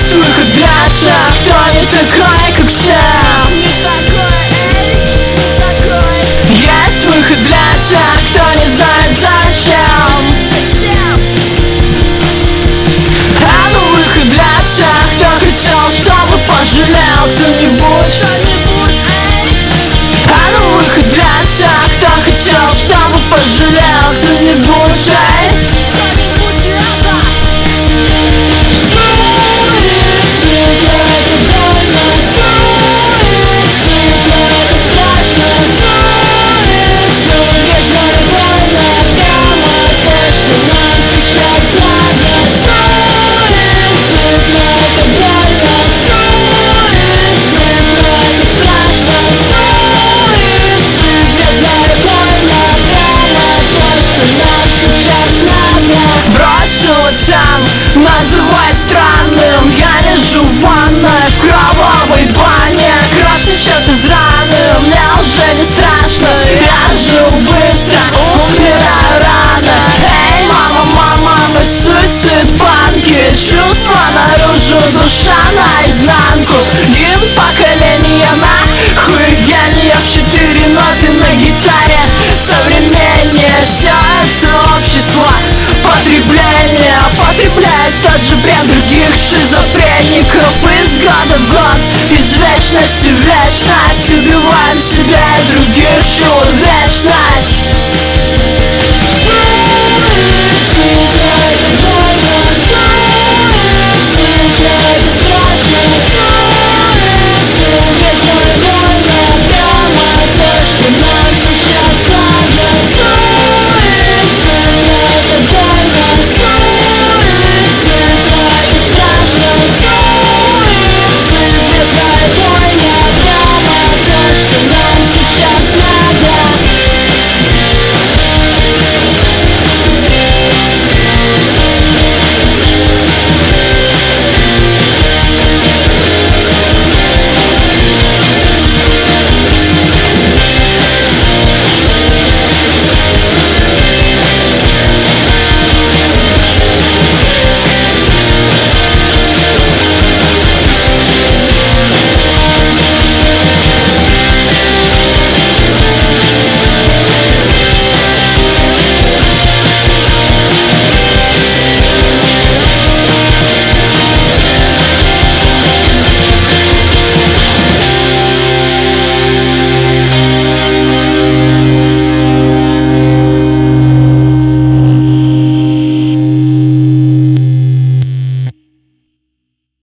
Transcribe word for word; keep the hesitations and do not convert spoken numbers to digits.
Есть выход для тех, кто не такой, как все. Не такой, эй, не такой. Есть выход для тех, кто не знает зачем. Зачем? А ну выход для тех, кто хотел, чтобы пожалел кто-нибудь. Кто-нибудь, эй. А ну выход для тех, кто хотел, чтобы пожалел кто-нибудь, эй. Кто-нибудь это. Суицид, это больно, суицид, это страшно, суицид, я знаю, больно, прямо то, что нам сейчас надо. Суицид, это больно, суицид, это страшно, суицид, я знаю, больно, прямо то, что нам сейчас надо. Бросил там, называть странным. Я лежу в ванной, в кровавой бане. Кровь течет из раны, мне уже не страшно. Я жил быстро, умираю рано. Эй, мама, мама, мы суицид панки. Чувства наружу, душа наизнанку. Гимн поколения нахуй гения. В четыре ноты на гитаре. Современнее все это общество потребление потребляет тот же бред других шизофреников. Из года в год, из вечности в вечность убиваем себя и других человечность. Суицид, это